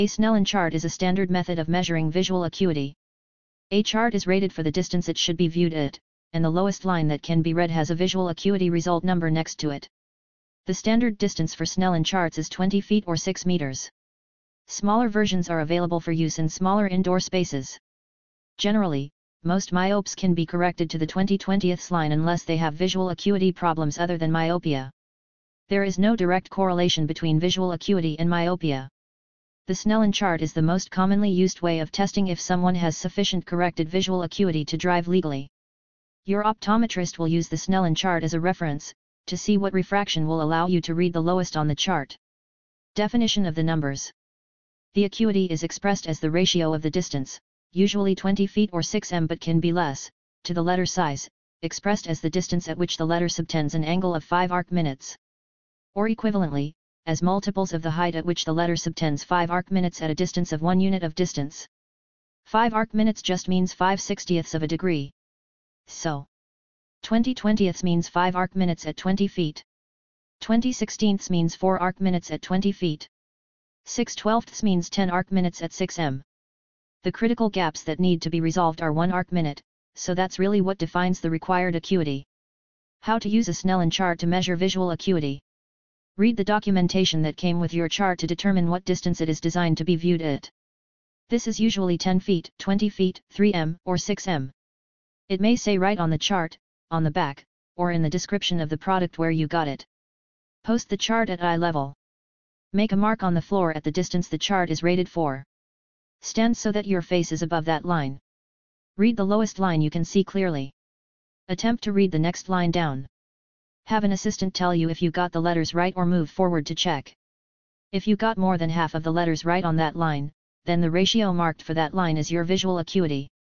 A Snellen chart is a standard method of measuring visual acuity. A chart is rated for the distance it should be viewed at, and the lowest line that can be read has a visual acuity result number next to it. The standard distance for Snellen charts is 20 feet or 6 meters. Smaller versions are available for use in smaller indoor spaces. Generally, most myopes can be corrected to the 20/20th line unless they have visual acuity problems other than myopia. There is no direct correlation between visual acuity and myopia. The Snellen chart is the most commonly used way of testing if someone has sufficient corrected visual acuity to drive legally. Your optometrist will use the Snellen chart as a reference, to see what refraction will allow you to read the lowest on the chart. Definition of the numbers. The acuity is expressed as the ratio of the distance, usually 20 feet or 6 m but can be less, to the letter size, expressed as the distance at which the letter subtends an angle of 5 arc minutes. Or equivalently, as multiples of the height at which the letter subtends 5 arc minutes at a distance of 1 unit of distance. 5 arc minutes just means 5/60ths of a degree. So, 20/20ths means 5 arc minutes at 20 feet. 20/16ths means 4 arc minutes at 20 feet. 6/12ths means 10 arc minutes at 6 m. The critical gaps that need to be resolved are 1 arc minute, so that's really what defines the required acuity. How to use a Snellen chart to measure visual acuity. Read the documentation that came with your chart to determine what distance it is designed to be viewed at. This is usually 10 feet, 20 feet, 3 m, or 6 m. It may say right on the chart, on the back, or in the description of the product where you got it. Post the chart at eye level. Make a mark on the floor at the distance the chart is rated for. Stand so that your face is above that line. Read the lowest line you can see clearly. Attempt to read the next line down. Have an assistant tell you if you got the letters right or move forward to check. If you got more than half of the letters right on that line, then the ratio marked for that line is your visual acuity.